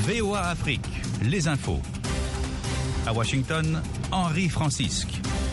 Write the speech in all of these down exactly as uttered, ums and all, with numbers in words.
V O A Afrique, les infos. À Washington, Henri Francisque.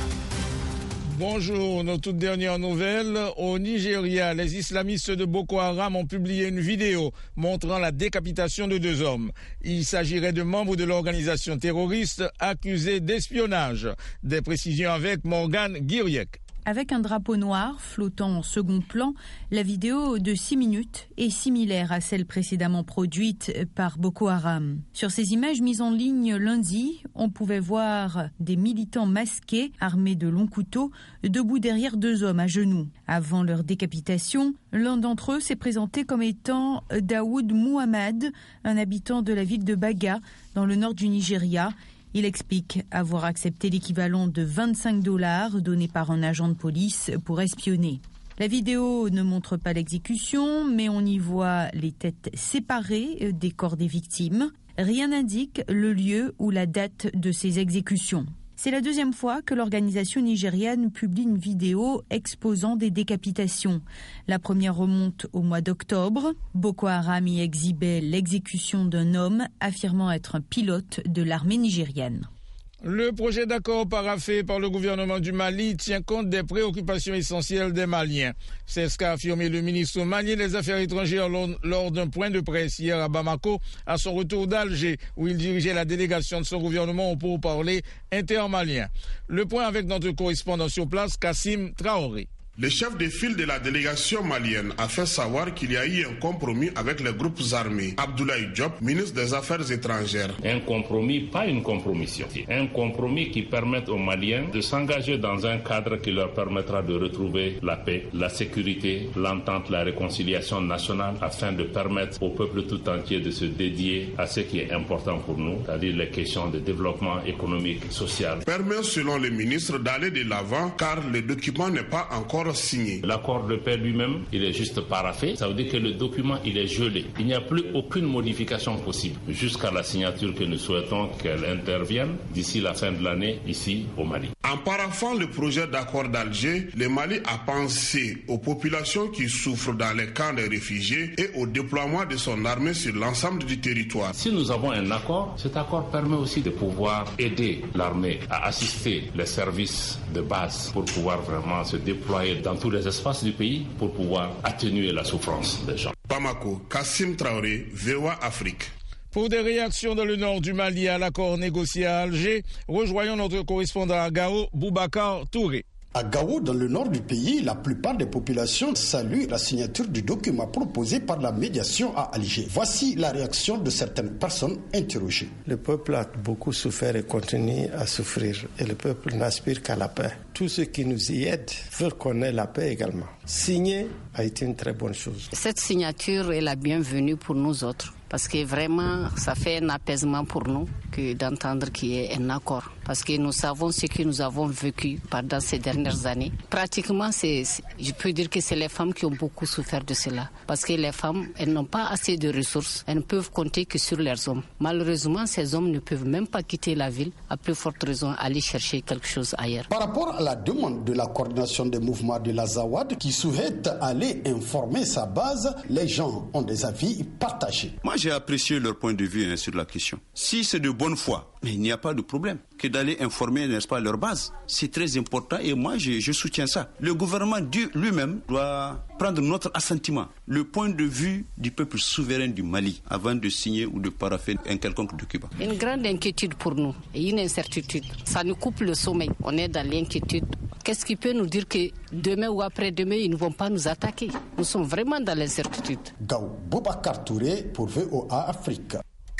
Bonjour, nos toutes dernières nouvelles. Au Nigeria, les islamistes de Boko Haram ont publié une vidéo montrant la décapitation de deux hommes. Il s'agirait de membres de l'organisation terroriste accusés d'espionnage. Des précisions avec Morgane Guiriec. Avec un drapeau noir flottant en second plan, la vidéo de six minutes est similaire à celle précédemment produite par Boko Haram. Sur ces images mises en ligne lundi, on pouvait voir des militants masqués, armés de longs couteaux, debout derrière deux hommes à genoux. Avant leur décapitation, l'un d'entre eux s'est présenté comme étant Daoud Muhammad, un habitant de la ville de Baga, dans le nord du Nigeria. Il explique avoir accepté l'équivalent de vingt-cinq dollars donné par un agent de police pour espionner. La vidéo ne montre pas l'exécution, mais on y voit les têtes séparées des corps des victimes. Rien n'indique le lieu ou la date de ces exécutions. C'est la deuxième fois que l'organisation nigériane publie une vidéo exposant des décapitations. La première remonte au mois d'octobre. Boko Haram y exhibait l'exécution d'un homme affirmant être un pilote de l'armée nigérienne. Le projet d'accord paraphé par le gouvernement du Mali tient compte des préoccupations essentielles des Maliens. C'est ce qu'a affirmé le ministre malien des Affaires étrangères lors d'un point de presse hier à Bamako, à son retour d'Alger, où il dirigeait la délégation de son gouvernement au pourparlers intermalien. Le point avec notre correspondant sur place, Kassim Traoré. Le chef de file de la délégation malienne a fait savoir qu'il y a eu un compromis avec les groupes armés. Abdoulaye Diop, ministre des Affaires étrangères. Un compromis, pas une compromission. Un compromis qui permette aux Maliens de s'engager dans un cadre qui leur permettra de retrouver la paix, la sécurité, l'entente, la réconciliation nationale, afin de permettre au peuple tout entier de se dédier à ce qui est important pour nous, c'est-à-dire les questions de développement économique, social. Permet, selon le ministre, d'aller de l'avant, car le document n'est pas encore signé. L'accord de paix lui-même, il est juste paraphé. Ça veut dire que le document, il est gelé. Il n'y a plus aucune modification possible jusqu'à la signature que nous souhaitons qu'elle intervienne d'ici la fin de l'année ici au Mali. En paraphant le projet d'accord d'Alger, le Mali a pensé aux populations qui souffrent dans les camps des réfugiés et au déploiement de son armée sur l'ensemble du territoire. Si nous avons un accord, cet accord permet aussi de pouvoir aider l'armée à assister les services de base pour pouvoir vraiment se déployer dans tous les espaces du pays pour pouvoir atténuer la souffrance des gens. Bamako, Kassim Traoré, V O A Afrique. Pour des réactions dans le nord du Mali à l'accord négocié à Alger, rejoignons notre correspondant à Gao, Boubacar Touré. À Gao, dans le nord du pays, la plupart des populations saluent la signature du document proposé par la médiation à Alger. Voici la réaction de certaines personnes interrogées. Le peuple a beaucoup souffert et continue à souffrir. Et le peuple n'aspire qu'à la paix. Tous ceux qui nous y aident veulent qu'on ait la paix également. Signer a été une très bonne chose. Cette signature est la bienvenue pour nous autres. Parce que vraiment, ça fait un apaisement pour nous que d'entendre qu'il y ait un accord. Parce que nous savons ce que nous avons vécu pendant ces dernières années. Pratiquement, c'est, c'est, je peux dire que c'est les femmes qui ont beaucoup souffert de cela. Parce que les femmes, elles n'ont pas assez de ressources. Elles ne peuvent compter que sur leurs hommes. Malheureusement, ces hommes ne peuvent même pas quitter la ville. À plus forte raison, aller chercher quelque chose ailleurs. Par rapport à la demande de la coordination des mouvements de l'Azawad qui souhaite aller informer sa base, les gens ont des avis partagés. Moi, j'ai apprécié leur point de vue hein, sur la question. Si c'est de bonne foi, mais il n'y a pas de problème que d'aller informer, n'est-ce pas, leur base. C'est très important et moi, je, je soutiens ça. Le gouvernement lui-même doit prendre notre assentiment, le point de vue du peuple souverain du Mali, avant de signer ou de parapher un quelconque document. Une grande inquiétude pour nous et une incertitude. Ça nous coupe le sommeil. On est dans l'inquiétude. Qu'est-ce qui peut nous dire que demain ou après-demain, ils ne vont pas nous attaquer? Nous sommes vraiment dans l'incertitude. Gao Boubacar Touré pour V O A Afrique.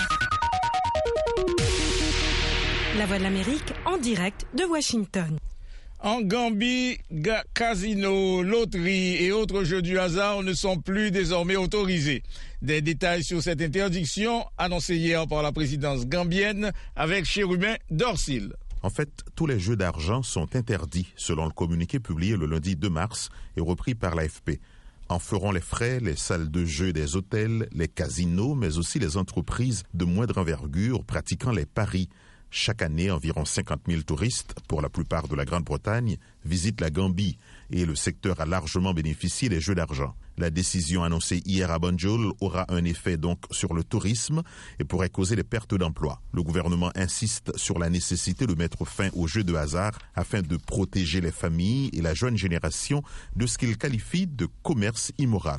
La Voix de l'Amérique en direct de Washington. En Gambie, ga- casinos, loteries et autres jeux du hasard ne sont plus désormais autorisés. Des détails sur cette interdiction annoncée hier par la présidence gambienne avec Chérubin Dorsil. En fait, tous les jeux d'argent sont interdits, selon le communiqué publié le lundi deux mars et repris par l'A F P. En feront les frais les salles de jeu des hôtels, les casinos, mais aussi les entreprises de moindre envergure pratiquant les paris. Chaque année, environ cinquante mille touristes, pour la plupart de la Grande-Bretagne, visitent la Gambie et le secteur a largement bénéficié des jeux d'argent. La décision annoncée hier à Banjul aura un effet donc sur le tourisme et pourrait causer des pertes d'emplois. Le gouvernement insiste sur la nécessité de mettre fin aux jeux de hasard afin de protéger les familles et la jeune génération de ce qu'il qualifie de commerce immoral.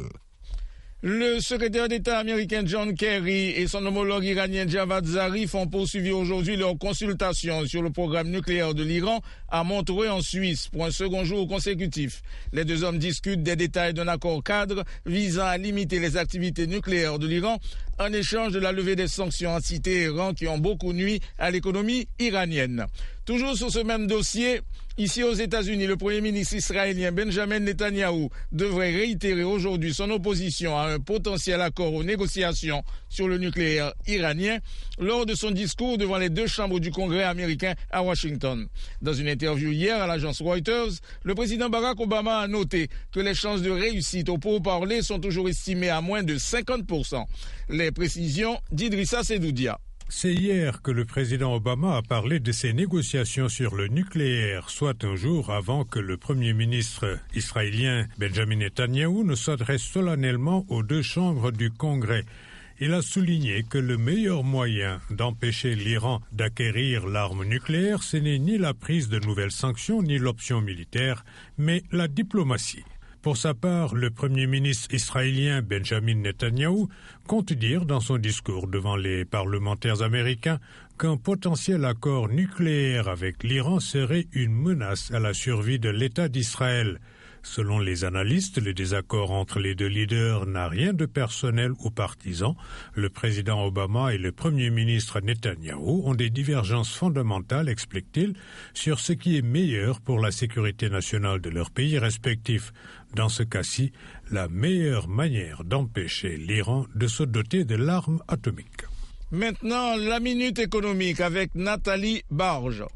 Le secrétaire d'État américain John Kerry et son homologue iranien Javad Zarif ont poursuivi aujourd'hui leur consultation sur le programme nucléaire de l'Iran à Montreux en Suisse pour un second jour consécutif. Les deux hommes discutent des détails d'un accord cadre visant à limiter les activités nucléaires de l'Iran en échange de la levée des sanctions anti-Téhéran qui ont beaucoup nui à l'économie iranienne. Toujours sur ce même dossier, ici aux États-Unis, le Premier ministre israélien Benjamin Netanyahou devrait réitérer aujourd'hui son opposition à un potentiel accord aux négociations sur le nucléaire iranien lors de son discours devant les deux chambres du Congrès américain à Washington. Dans une interview hier à l'agence Reuters, le président Barack Obama a noté que les chances de réussite aux pourparlers sont toujours estimées à moins de cinquante pour cent. Les précisions d'Idrissa Sedoudia. C'est hier que le président Obama a parlé de ces négociations sur le nucléaire, soit un jour avant que le premier ministre israélien Benjamin Netanyahou ne s'adresse solennellement aux deux chambres du Congrès. Il a souligné que le meilleur moyen d'empêcher l'Iran d'acquérir l'arme nucléaire, ce n'est ni la prise de nouvelles sanctions ni l'option militaire, mais la diplomatie. Pour sa part, le premier ministre israélien Benjamin Netanyahou compte dire dans son discours devant les parlementaires américains qu'un potentiel accord nucléaire avec l'Iran serait une menace à la survie de l'État d'Israël. Selon les analystes, le désaccord entre les deux leaders n'a rien de personnel ou partisan. Le président Obama et le premier ministre Netanyahou ont des divergences fondamentales, explique-t-il, sur ce qui est meilleur pour la sécurité nationale de leurs pays respectifs. Dans ce cas-ci, la meilleure manière d'empêcher l'Iran de se doter de l'arme atomique. Maintenant, la minute économique avec Nathalie Barge.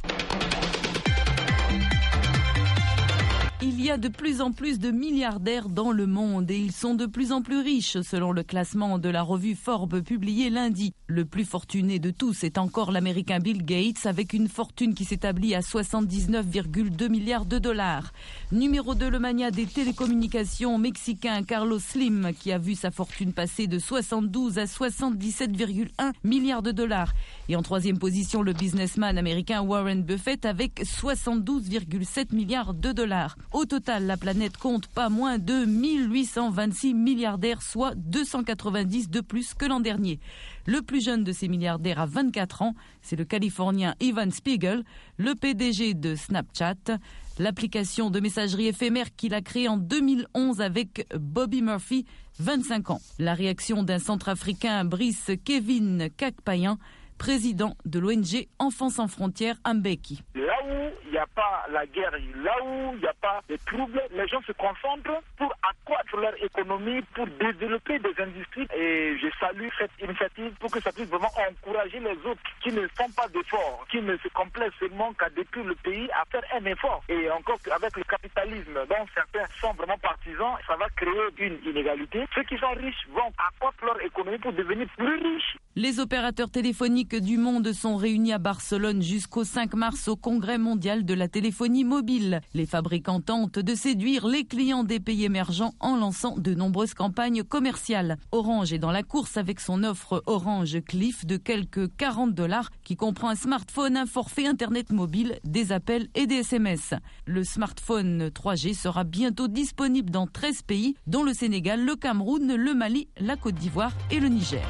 Il y a de plus en plus de milliardaires dans le monde et ils sont de plus en plus riches selon le classement de la revue Forbes publié lundi. Le plus fortuné de tous est encore l'américain Bill Gates avec une fortune qui s'établit à soixante-dix-neuf virgule deux milliards de dollars. Numéro deux, le magnat des télécommunications mexicain Carlos Slim qui a vu sa fortune passer de soixante-douze à soixante-dix-sept virgule un milliards de dollars. Et en troisième position, le businessman américain Warren Buffett avec soixante-douze virgule sept milliards de dollars. Au total, la planète compte pas moins de mille huit cent vingt-six milliardaires, soit deux cent quatre-vingt-dix de plus que l'an dernier. Le plus jeune de ces milliardaires a vingt-quatre ans, c'est le Californien Evan Spiegel, le P D G de Snapchat, l'application de messagerie éphémère qu'il a créée en deux mille onze avec Bobby Murphy, vingt-cinq ans. La réaction d'un centrafricain, Brice Kevin Kakpayan, président de l'O N G Enfants sans frontières à Mbeki. Là où il n'y a pas la guerre, là où il n'y a pas de troubles, les gens se concentrent pour accroître leur économie, pour développer des industries. Et je salue cette initiative pour que ça puisse vraiment encourager les autres qui ne font pas d'efforts, qui ne se complaisent seulement qu'à détruire le pays, à faire un effort. Et encore avec le capitalisme dont certains sont vraiment partisans, ça va créer une inégalité. Ceux qui sont riches vont accroître leur économie pour devenir plus riches. Les opérateurs téléphoniques du monde sont réunis à Barcelone jusqu'au cinq mars au Congrès mondial de la téléphonie mobile. Les fabricants tentent de séduire les clients des pays émergents en lançant de nombreuses campagnes commerciales. Orange est dans la course avec son offre Orange Cliff de quelques quarante dollars qui comprend un smartphone, un forfait internet mobile, des appels et des S M S. Le smartphone trois G sera bientôt disponible dans treize pays, dont le Sénégal, le Cameroun, le Mali, la Côte d'Ivoire et le Niger.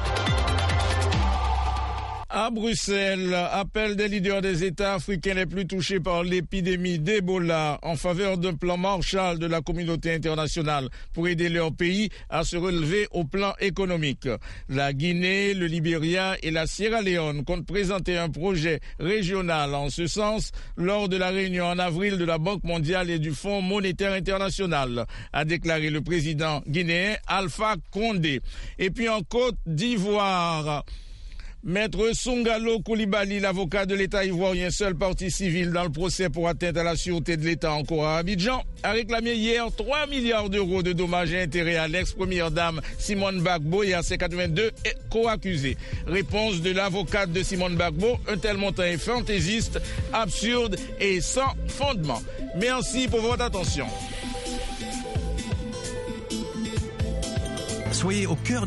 À Bruxelles, appel des leaders des États africains les plus touchés par l'épidémie d'Ebola en faveur d'un plan Marshall de la communauté internationale pour aider leur pays à se relever au plan économique. La Guinée, le Libéria et la Sierra Leone comptent présenter un projet régional en ce sens lors de la réunion en avril de la Banque mondiale et du Fonds monétaire international, a déclaré le président guinéen Alpha Condé. Et puis en Côte d'Ivoire, Maître Sungalo Koulibaly, l'avocat de l'État ivoirien, seule partie civile dans le procès pour atteinte à la sûreté de l'État en cours à Abidjan, a réclamé hier trois milliards d'euros de dommages et intérêts à l'ex-première dame Simone Gbagbo et à ses quatre-vingt-deux co-accusés. Réponse de l'avocate de Simone Gbagbo, un tel montant est fantaisiste, absurde et sans fondement. Merci pour votre attention. Soyez au cœur